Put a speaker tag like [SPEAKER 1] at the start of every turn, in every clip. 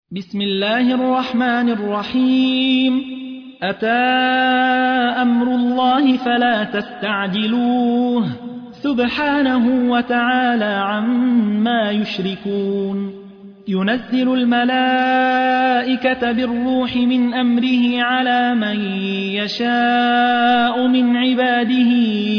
[SPEAKER 1] بسم الله الرحمن الرحيم. أتى أمر الله فلا تستعجلوه سبحانه وتعالى عما يشركون. ينزل الملائكة بالروح من أمره على من يشاء من عباده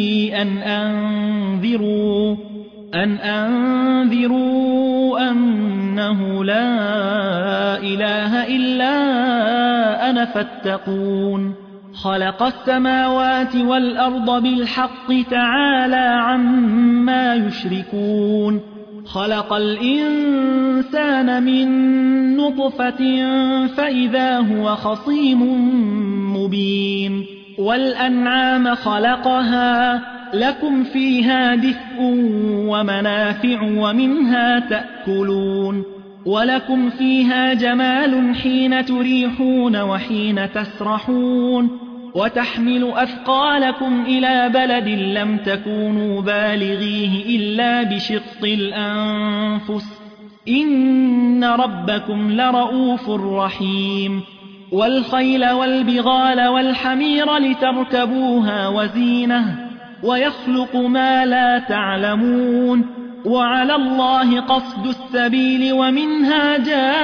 [SPEAKER 1] أن أنذروا أنه لا إله إلا أنا فاتقون. خلق السماوات والأرض بالحق تعالى عما يشركون. خلق الإنسان من نطفة فإذا هو خصيم مبين. والأنعام خلقها لكم فيها دفء ومنافع ومنها تأكلون. ولكم فيها جمال حين تريحون وحين تسرحون. وتحمل أثقالكم إلى بلد لم تكونوا بالغيه إلا بشق الأنفس إن ربكم لرؤوف رحيم. والخيل والبغال والحمير لتركبوها وزينة ويخلق ما لا تعلمون. وعلى الله قصد السبيل ومنها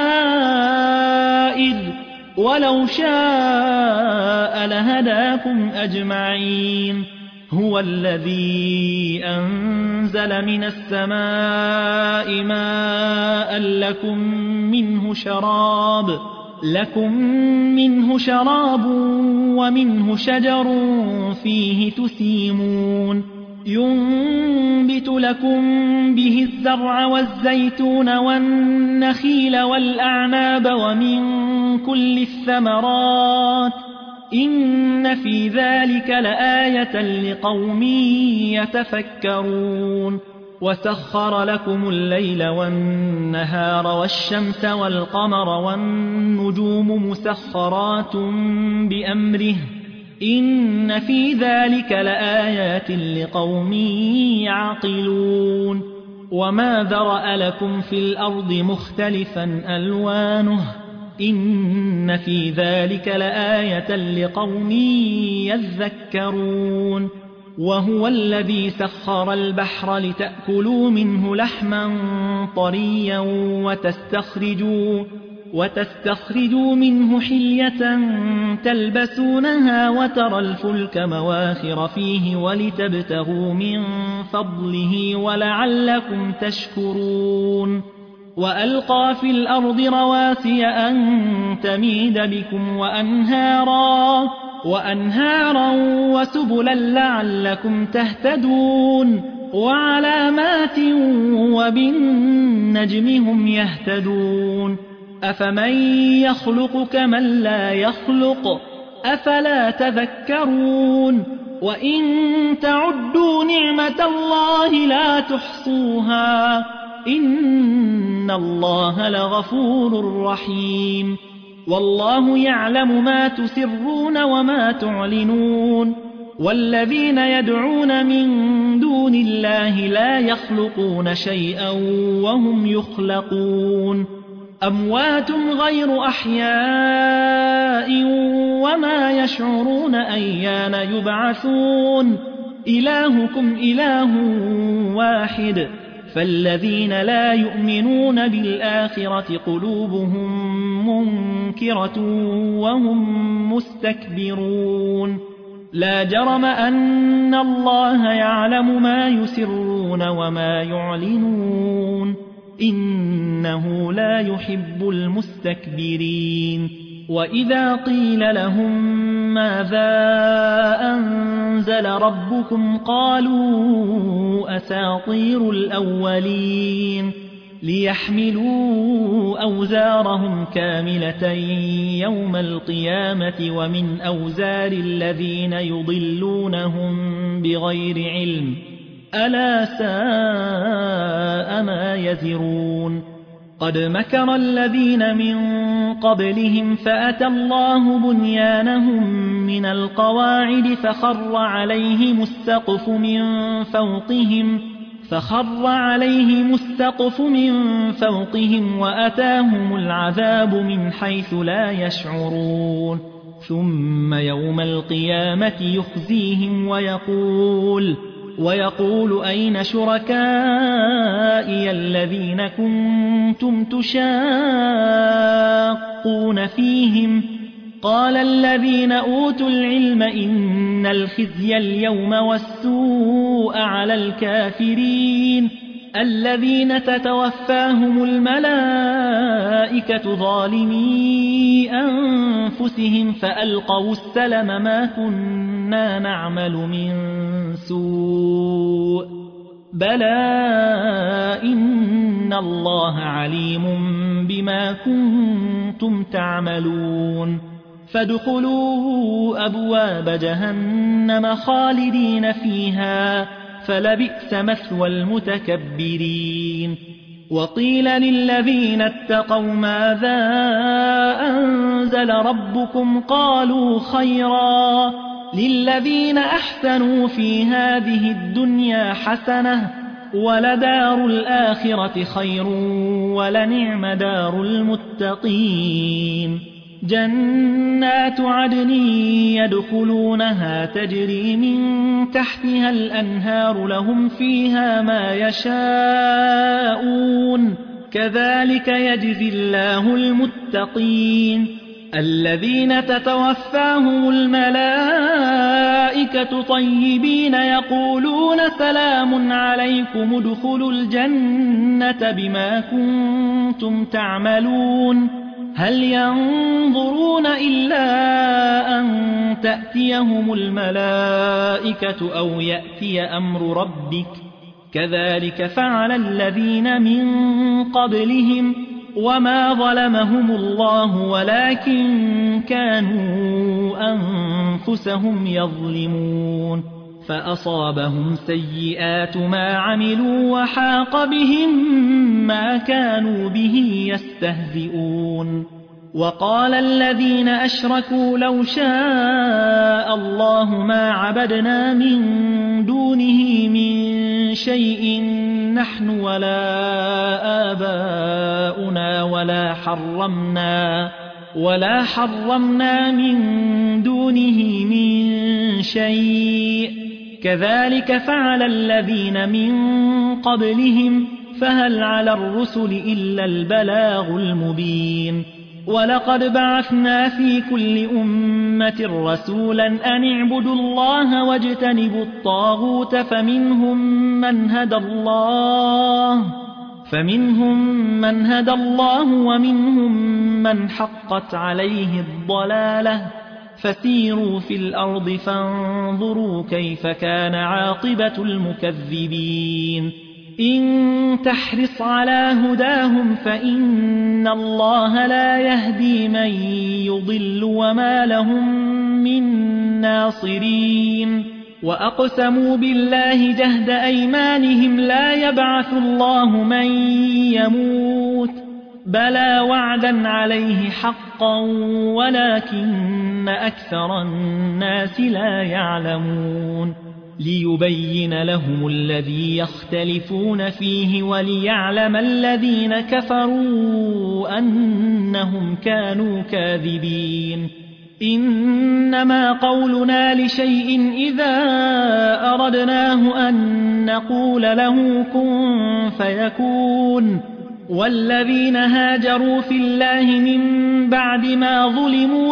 [SPEAKER 1] جائر ولو شاء لهداكم أجمعين. هو الذي أنزل من السماء ماء لكم منه شراب ومنه شجر فيه تسيمون. ينبت لكم به الزرع والزيتون والنخيل والأعناب ومن كل الثمرات إن في ذلك لآية لقوم يتفكرون. وسخر لكم الليل والنهار والشمس والقمر والنجوم مسخرات بأمره إن في ذلك لآيات لقوم يعقلون. وما ذرأ لكم في الأرض مختلفا ألوانه إن في ذلك لآية لقوم يذكرون. وهو الذي سخر البحر لتأكلوا منه لحما طريا وتستخرجوا منه حلية تلبسونها وترى الفلك مواخر فيه ولتبتغوا من فضله ولعلكم تشكرون. وألقى في الأرض رواسي أن تميد بكم وأنهارا وسبلا لعلكم تهتدون. وعلامات وبالنجم هم يهتدون. أفمن يخلق كمن لا يخلق أفلا تذكرون. وإن تعدوا نعمة الله لا تحصوها إن الله لغفور رحيم. والله يعلم ما تسرون وما تعلنون. والذين يدعون من دون الله لا يخلقون شيئا وهم يخلقون. أموات غير أحياء وما يشعرون أيان يبعثون. إلهكم إله واحد فالذين لا يؤمنون بالآخرة قلوبهم منكرة وهم مستكبرون. لا جرم أن الله يعلم ما يسرون وما يعلنون إنه لا يحب المستكبرين. وإذا قيل لهم ماذا أنزل ربكم قالوا أساطير الأولين ليحملوا أوزارهم كاملة يوم القيامة ومن أوزار الذين يضلونهم بغير علم ألا ساء ما يزرون. قد مكر الذين من قبلهم فأتى الله بنيانهم من القواعد فخر عليهم السقف من فوقهم فخر عليهم السقف من فوقهم وأتاهم العذاب من حيث لا يشعرون ثم يوم القيامة يخزيهم ويقول أين شركائي الذين كنتم تشاقون فيهم قال الذين أوتوا العلم إن الخزي اليوم والسوء على الكافرين الذين تتوفاهم الملائكة ظالمي أنفسهم فألقوا السلم ما كنا نعمل من سوء بلى إن الله عليم بما كنتم تعملون فادخلوا أبواب جهنم خالدين فيها فلبئس مثوى المتكبرين وقيل للذين اتقوا ماذا أنزل ربكم قالوا خيرا للذين أحسنوا في هذه الدنيا حسنة ولدار الآخرة خير ولنعم دار المتقين جنات عدن يدخلونها تجري من تحتها الأنهار لهم فيها ما يشاءون كذلك يجزي الله المتقين الذين تتوفاهم الملائكة طيبين يقولون سلام عليكم ادخلوا الجنة بما كنتم تعملون هل ينظرون إلا أن تأتيهم الملائكة أو يأتي أمر ربك كذلك فعل الذين من قبلهم وما ظلمهم الله ولكن كانوا أنفسهم يظلمون فأصابهم سيئات ما عملوا وحاق بهم ما كانوا به يستهزئون وقال الذين أشركوا لو شاء الله ما عبدنا من دونه من شيء نحن ولا آباؤنا ولا حرمنا من دونه من شيء كذلك فعل الذين من قبلهم فهل على الرسل إلا البلاغ المبين ولقد بعثنا في كل أمة رسولا أن اعبدوا الله واجتنبوا الطاغوت فمنهم من هدى الله ومنهم من حقت عليه الضلالة فسيروا في الأرض فانظروا كيف كان عاقبة المكذبين إن تحرص على هداهم فإن الله لا يهدي من يضل وما لهم من ناصرين وأقسموا بالله جهد أيمانهم لا يبعث الله من يموت بلى وعدا عليه حقا ولكن أكثر الناس لا يعلمون ليبين لهم الذي يختلفون فيه وليعلم الذين كفروا أنهم كانوا كاذبين إنما قولنا لشيء إذا أردناه أن نقول له كن فيكون والذين هاجروا في الله من بعد ما ظلموا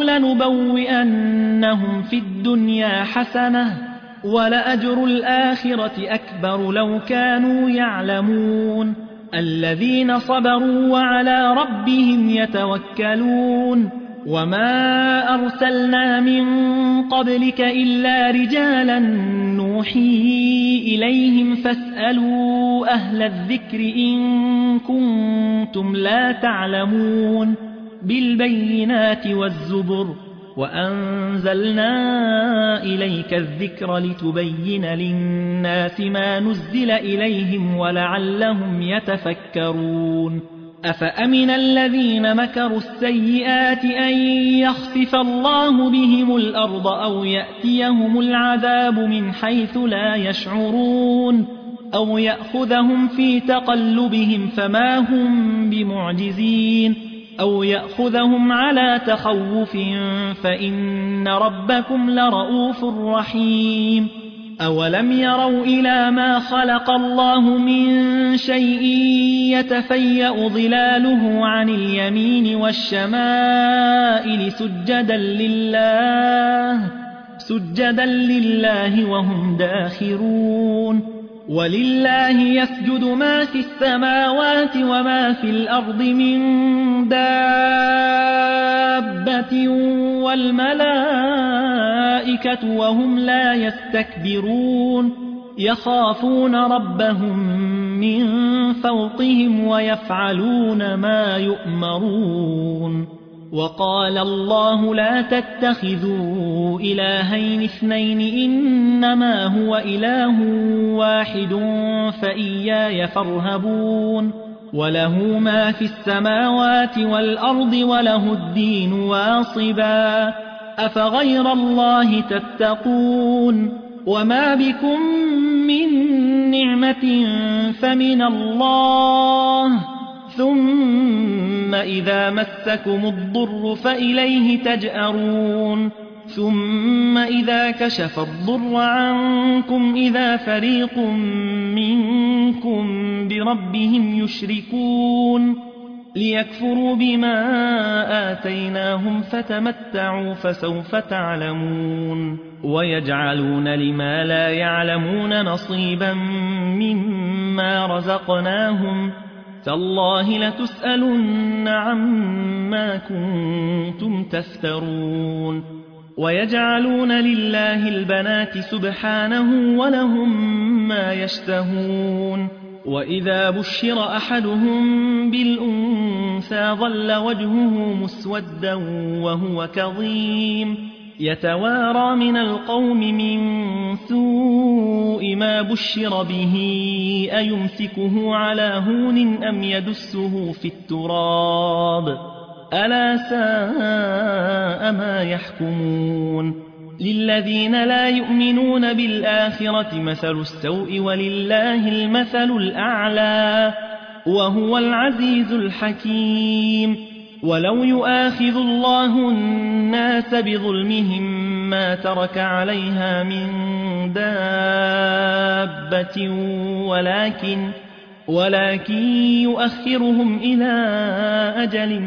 [SPEAKER 1] لنبوئنهم في الدنيا حسنة ولأجر الآخرة أكبر لو كانوا يعلمون الذين صبروا وعلى ربهم يتوكلون وما أرسلنا من قبلك إلا رجالا نوحي إليهم فاسألوا أهل الذكر إن كنتم لا تعلمون بالبينات والزبر وأنزلنا إليك الذكر لتبين للناس ما نزل إليهم ولعلهم يتفكرون أفأمن الذين مكروا السيئات أن يخسف الله بهم الأرض أو يأتيهم العذاب من حيث لا يشعرون أو يأخذهم في تقلبهم فما هم بمعجزين أو يأخذهم على تخوف فإن ربكم لرؤوف رحيم أولم يروا إلى ما خلق الله من شيء يتفيأ ظلاله عن اليمين والشمائل سجدا لله وهم داخرون ولله يسجد ما في السماوات وما في الأرض من دابة والملائكة وهم لا يستكبرون يخافون ربهم من فوقهم ويفعلون ما يؤمرون وقال الله لا تتخذوا إلهين اثنين إنما هو إله واحد فإياي فارهبون وله ما في السماوات والأرض وله الدين واصبا أفغير الله تتقون وما بكم من نعمة فمن الله ثم إذا مسكم الضر فإليه تجأرون ثم إذا كشف الضر عنكم إذا فريق منكم بربهم يشركون ليكفروا بما آتيناهم فتمتعوا فسوف تعلمون ويجعلون لما لا يعلمون نصيبا مما رزقناهم تالله لتسألن عما كنتم تفترون ويجعلون لله البنات سبحانه ولهم ما يشتهون وإذا بشر أحدهم بالأنثى ظل وجهه مسودا وهو كظيم يتوارى من القوم من سوء ما بشر به أيمسكه على هون أم يدسه في التراب ألا ساء ما يحكمون للذين لا يؤمنون بالآخرة مثل السوء ولله المثل الأعلى وهو العزيز الحكيم ولو يؤاخذ الله الناس بظلمهم ما ترك عليها من دابة ولكن يؤخرهم إلى أجل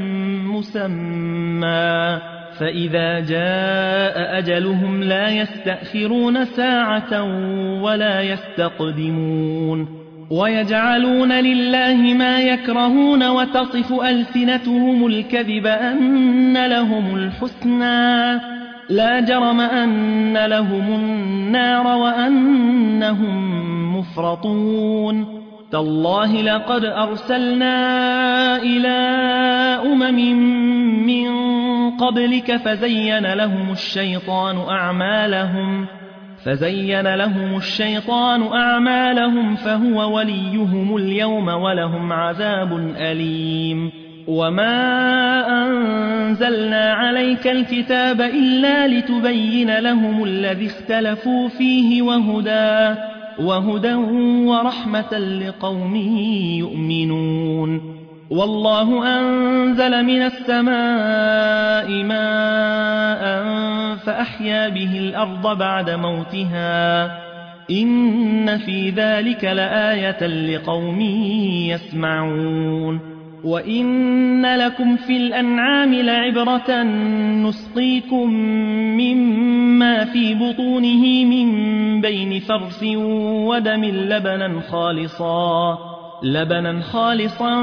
[SPEAKER 1] مسمى فإذا جاء أجلهم لا يستأخرون ساعة ولا يستقدمون ويجعلون لله ما يكرهون وتصف ألسنتهم الكذب أن لهم الحسنى لا جرم أن لهم النار وأنهم مفرطون تالله لقد أرسلنا إلى من قبلك فزين لهم الشيطان أعمالهم فهو وليهم اليوم ولهم عذاب أليم وما أنزلنا عليك الكتاب إلا لتبين لهم الذي اختلفوا فيه وهدى ورحمة لقوم يؤمنون والله أنزل من السماء ماء فأحيا به الأرض بعد موتها إن في ذلك لآية لقوم يسمعون وإن لكم في الأنعام لعبرة نسقيكم مما في بطونه من بين فرث ودم لبنا خالصا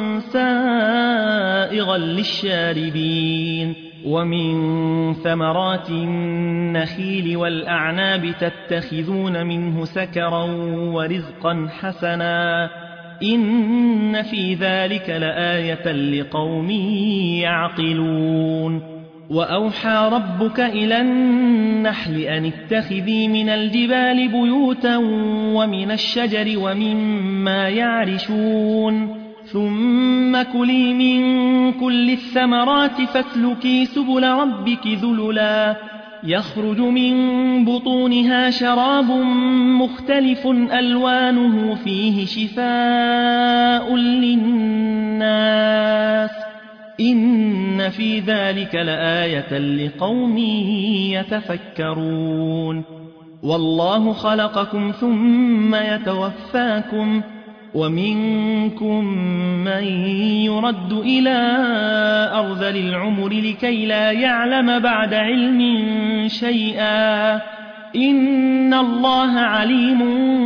[SPEAKER 1] سائغا للشاربين ومن ثمرات النخيل والأعناب تتخذون منه سكرا ورزقا حسنا إن في ذلك لآية لقوم يعقلون وأوحى ربك إلى النحل أن اتخذي من الجبال بيوتا ومن الشجر ومما يعرشون ثم كلي من كل الثمرات فاسلكي سبل ربك يخرج من بطونها شراب مختلف ألوانه فيه شفاء للناس إن في ذلك لآية لقوم يتفكرون والله خلقكم ثم يتوفاكم ومنكم من يرد إلى أرذل العمر لكي لا يعلم بعد علم شيئا إن الله عليم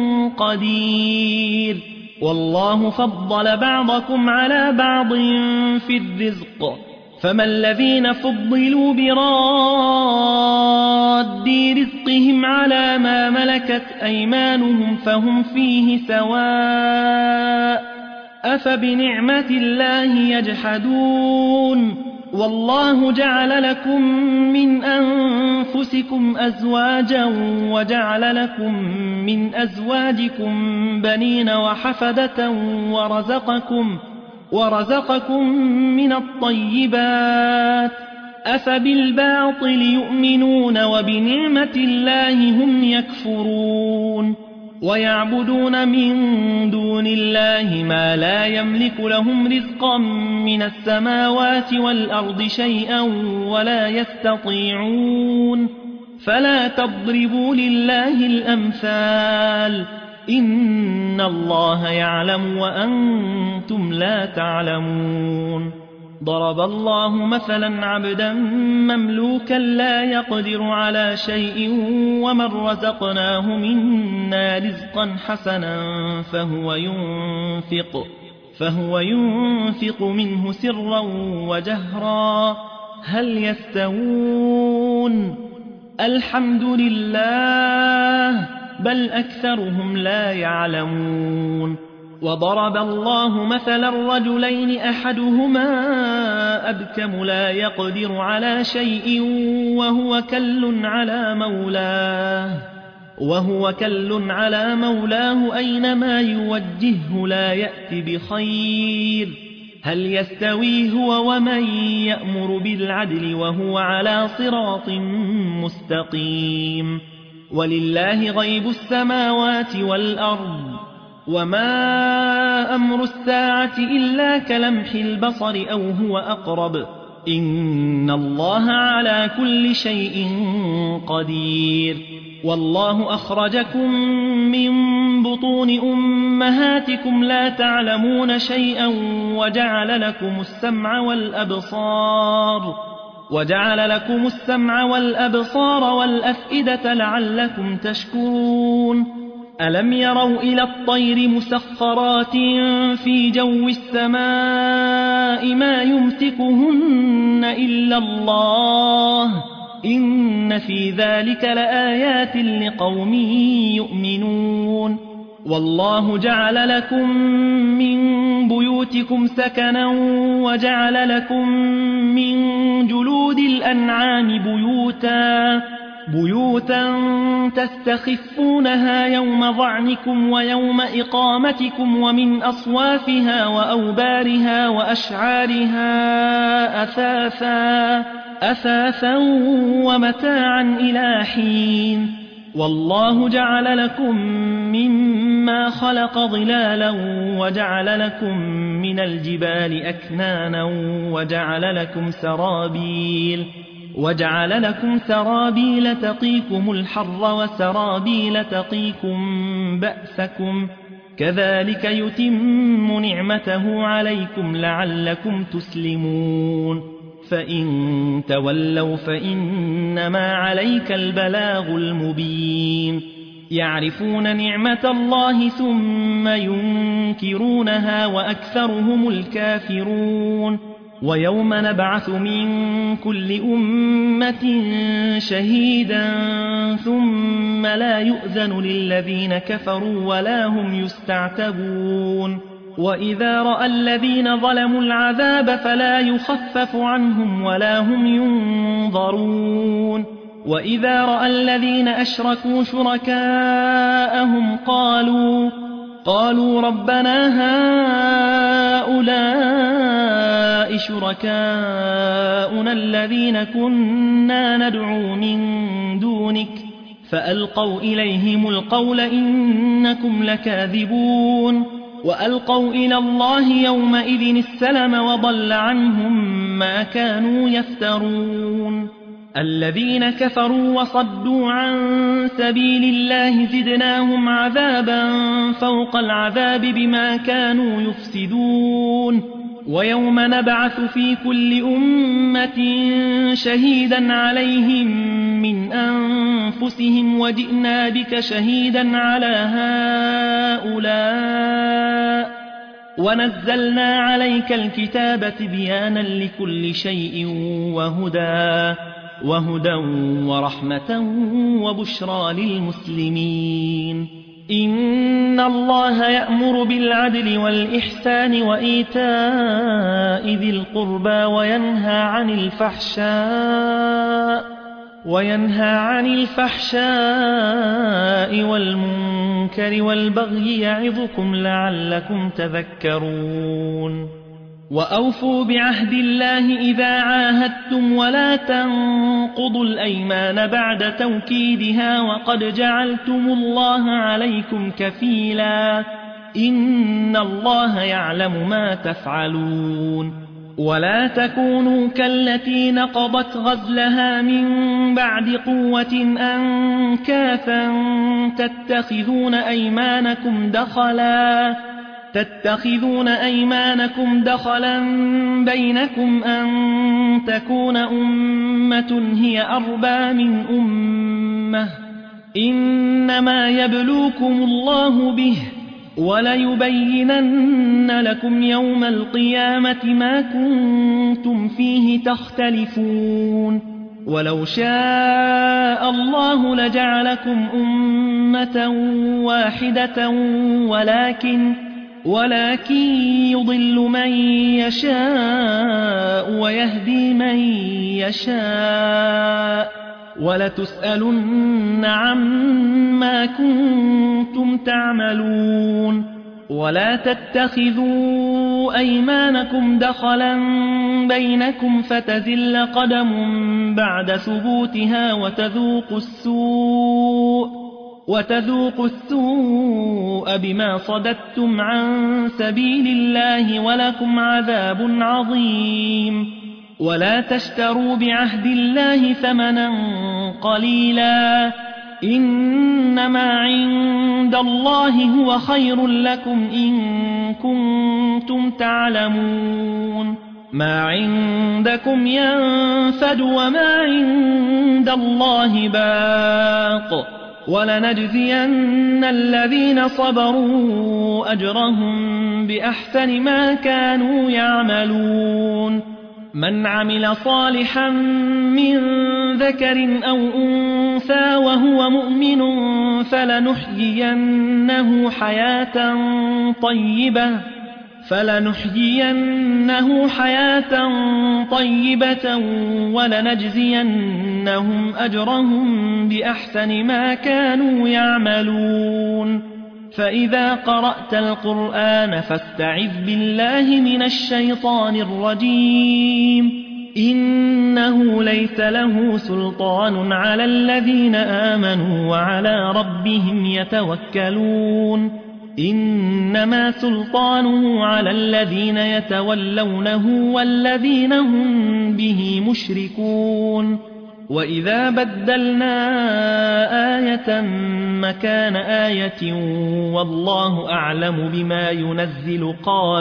[SPEAKER 1] قدير والله فضل بعضكم على بعض في الرزق فما الذين فضلوا براد رزقهم على ما ملكت أيمانهم فهم فيه سواء أفبنعمة الله يجحدون والله جعل لكم من أنفسكم أزواجا وجعل لكم من أزواجكم بنين وحفدة ورزقكم من الطيبات أفبالباطل يؤمنون وبنعمة الله هم يكفرون ويعبدون من دون الله ما لا يملك لهم رزقا من السماوات والأرض شيئا ولا يستطيعون فلا تضربوا لله الأمثال إن الله يعلم وأنتم لا تعلمون ضرب الله مثلا عبدا مملوكا لا يقدر على شيء ومن رزقناه منا رزقا حسنا فهو ينفق منه سرا وجهرا هل يستوون الحمد لله بل أكثرهم لا يعلمون وضرب الله مثلا رجلين أحدهما أبكم لا يقدر على شيء وهو كل على مولاه أينما يوجهه لا يأتي بخير هل يستوي هو ومن يأمر بالعدل وهو على صراط مستقيم ولله غيب السماوات والأرض وما أمر الساعة إلا كلمح البصر أو هو أقرب إن الله على كل شيء قدير والله أخرجكم من بطون أمهاتكم لا تعلمون شيئا وجعل لكم السمع والأبصار والأفئدة لعلكم تشكرون ألم يروا إلى الطير مسخرات في جو السماء ما يمسكهن إلا الله إن في ذلك لآيات لقوم يؤمنون والله جعل لكم من بيوتكم سكنا وجعل لكم من جلود الأنعام بيوتا تستخفونها يوم ظعنكم ويوم إقامتكم ومن أصوافها وأوبارها وأشعارها أثاثا ومتاعا إلى حين والله جعل لكم مما خلق ظلالا وجعل لكم من الجبال أكنانا وجعل لكم سرابيل تقيكم الحر وسرابيل تقيكم بأسكم كذلك يتم نعمته عليكم لعلكم تسلمون فإن تولوا فإنما عليك البلاغ المبين يعرفون نعمة الله ثم ينكرونها وأكثرهم الكافرون ويوم نبعث من كل أمة شهيدا ثم لا يؤذن للذين كفروا ولا هم يستعتبون وإذا رأى الذين ظلموا العذاب فلا يخفف عنهم ولا هم ينظرون وإذا رأى الذين أشركوا شركاءهم قالوا ربنا هؤلاء شركاؤنا آباؤنا الذين كنا ندعو من دونك فألقوا إليهم القول إنكم لكاذبون وألقوا إلى الله يومئذ السلم وضل عنهم ما كانوا يفترون الذين كفروا وصدوا عن سبيل الله زدناهم عذابا فوق العذاب بما كانوا يفسدون ويوم نبعث في كل أمة شهيدا عليهم من أنفسهم وجئنا بك شهيدا على هؤلاء ونزلنا عليك الكتاب تبيانا لكل شيء وهدى ورحمة وبشرى للمسلمين إن الله يأمر بالعدل والإحسان وإيتاء ذي القربى وينهى عن الفحشاء والمنكر والبغي يعظكم لعلكم تذكرون وأوفوا بعهد الله إذا عاهدتم ولا تنقضوا الأيمان بعد توكيدها وقد جعلتم الله عليكم كفيلا إن الله يعلم ما تفعلون ولا تكونوا كالتي نقضت غزلها من بعد قوة أنكاثا تتخذون أيمانكم دخلا بينكم أن تكون أمة هي أربى من أمة إنما يبلوكم الله به وليبينن لكم يوم القيامة ما كنتم فيه تختلفون ولو شاء الله لجعلكم أمة واحدة ولكن يضل من يشاء ويهدي من يشاء ولتسألن عما كنتم تعملون ولا تتخذوا أيمانكم دخلا بينكم فتزل قدم بعد ثبوتها وتذوقوا السوء بما صددتم عن سبيل الله ولكم عذاب عظيم ولا تشتروا بعهد الله ثمنا قليلا إنما عند الله هو خير لكم إن كنتم تعلمون ما عندكم ينفد وما عند الله باق ولنجزين الذين صبروا أجرهم بأحسن ما كانوا يعملون من عمل صالحا من ذكر أو أنثى وهو مؤمن فلنحيينه حياة طيبة ولنجزينهم أجرهم بأحسن ما كانوا يعملون فإذا قرأت القرآن فاستعذ بالله من الشيطان الرجيم إنه ليس له سلطان على الذين آمنوا وعلى ربهم يتوكلون إنما سلطانه على الذين يتولونه والذين هم به مشركون وإذا بدلنا آية مكان آية والله أعلم بما ينزل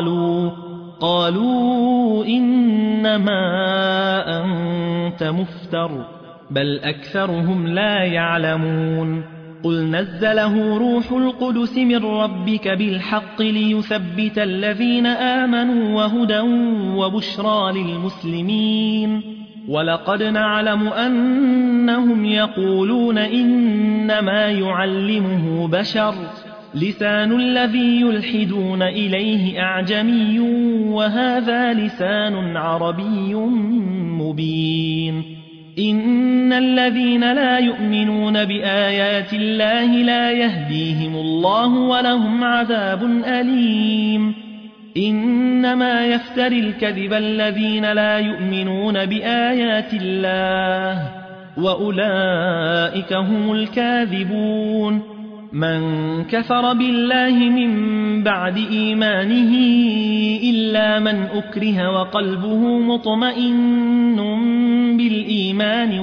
[SPEAKER 1] قالوا إنما أنت مفتر بل أكثرهم لا يعلمون قل نزله روح القدس من ربك بالحق ليثبت الذين آمنوا وهدى وبشرى للمسلمين ولقد نعلم أنهم يقولون إنما يعلمه بشر لسان الذي يلحدون إليه أعجمي وهذا لسان عربي مبين إن الذين لا يؤمنون بآيات الله لا يهديهم الله ولهم عذاب أليم إنما يفتري الكذب الذين لا يؤمنون بآيات الله وأولئك هم الكاذبون. من كفر بالله من بعد إيمانه إلا من أكره وقلبه مطمئن بالإيمان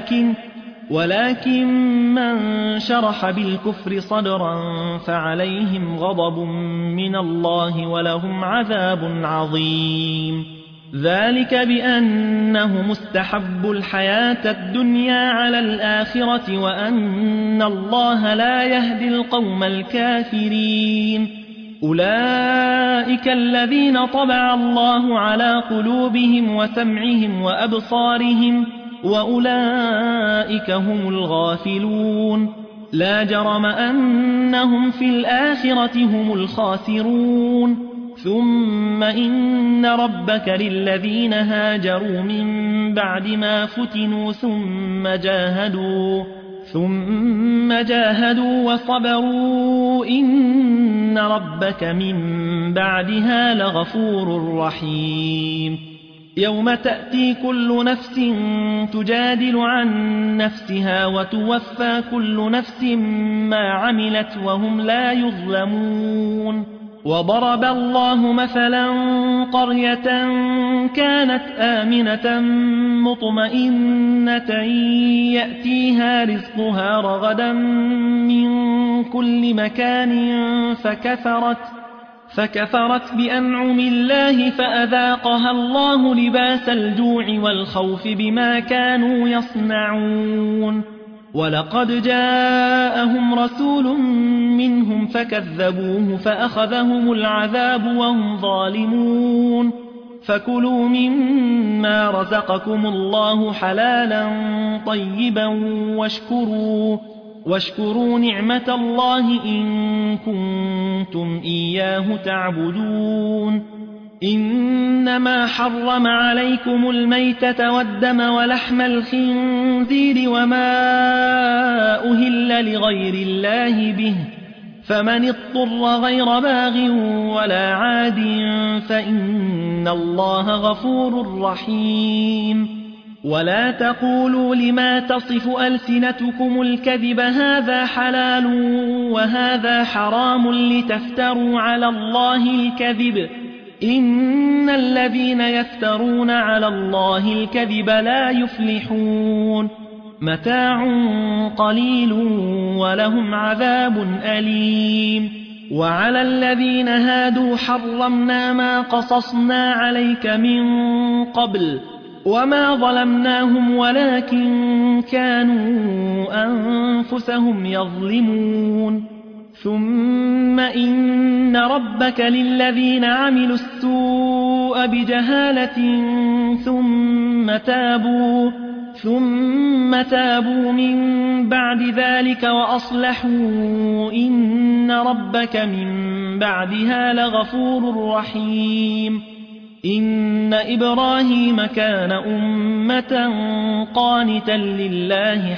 [SPEAKER 1] ولكن من شرح بالكفر صدرا فعليهم غضب من الله ولهم عذاب عظيم. ذلك بأنه مستحب الحياة الدنيا على الآخرة وأن الله لا يهدي القوم الكافرين. أولئك الذين طبع الله على قلوبهم وسمعهم وأبصارهم وأولئك هم الغافلون. لا جرم أنهم في الآخرة هم الخاسرون. ثم إن ربك للذين هاجروا من بعد ما فتنوا ثم جاهدوا وصبروا إن ربك من بعدها لغفور رحيم. يوم تأتي كل نفس تجادل عن نفسها وتوفى كل نفس ما عملت وهم لا يظلمون. وضرب الله مثلا قرية كانت آمنة مطمئنة يأتيها رزقها رغدا من كل مكان فكفرت بأنعم الله فأذاقها الله لباس الجوع والخوف بما كانوا يصنعون. ولقد جاءهم رسول منهم فكذبوه فأخذهم العذاب وهم ظالمون. فكلوا مما رزقكم الله حلالا طيبا واشكروا نعمة الله إن كنتم إياه تعبدون. إنما حرم عليكم الميتة والدم ولحم الخنزير وما أهل لغير الله به، فمن اضطر غير باغ ولا عاد فإن الله غفور رحيم. ولا تقولوا لما تصف ألسنتكم الكذب هذا حلال وهذا حرام لتفتروا على الله الكذب، إن الذين يفترون على الله الكذب لا يفلحون. متاع قليل ولهم عذاب أليم. وعلى الذين هادوا حرمنا ما قصصنا عليك من قبل وما ظلمناهم ولكن كانوا أنفسهم يظلمون. ثم إن ربك للذين عملوا السوء بجهالة ثم تابوا من بعد ذلك وأصلحوا إن ربك من بعدها لغفور رحيم. إن إبراهيم كان أمة قانتا لله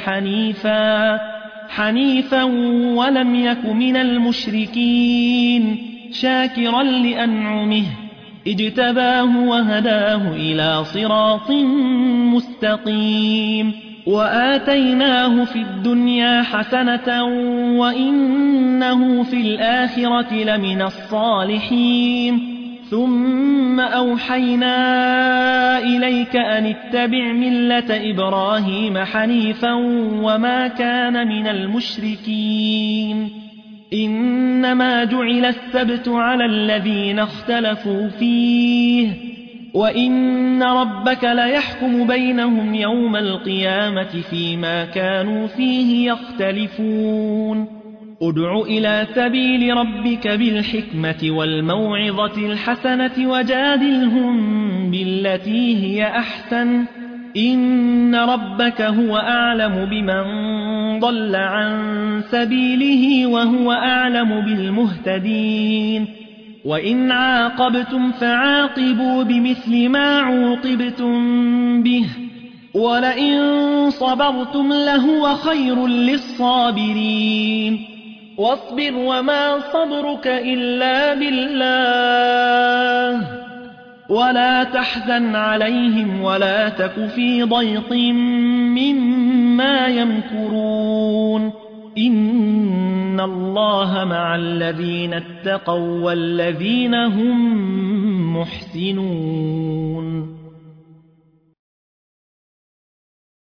[SPEAKER 1] حنيفا ولم يك من المشركين شاكرا لأنعمه اجتباه وهداه إلى صراط مستقيم. وآتيناه في الدنيا حسنة وإنه في الآخرة لمن الصالحين. ثم أوحينا إليك أن اتبع ملة إبراهيم حنيفا وما كان من المشركين. إنما جعل السبت على الذين اختلفوا فيه وإن ربك ليحكم بينهم يوم القيامة فيما كانوا فيه يختلفون. ادع إلى سبيل ربك بالحكمة والموعظة الحسنة وجادلهم بالتي هي أحسن إن ربك هو أعلم بمن ضل عن سبيله وهو أعلم بالمهتدين. وإن عاقبتم فعاقبوا بمثل ما عوقبتم به ولئن صبرتم لهو خير للصابرين. واصبر وما صبرك إلا بالله ولا تحزن عليهم ولا تك في ضيق مما يمكرون إن الله مع الذين اتقوا والذين هم محسنون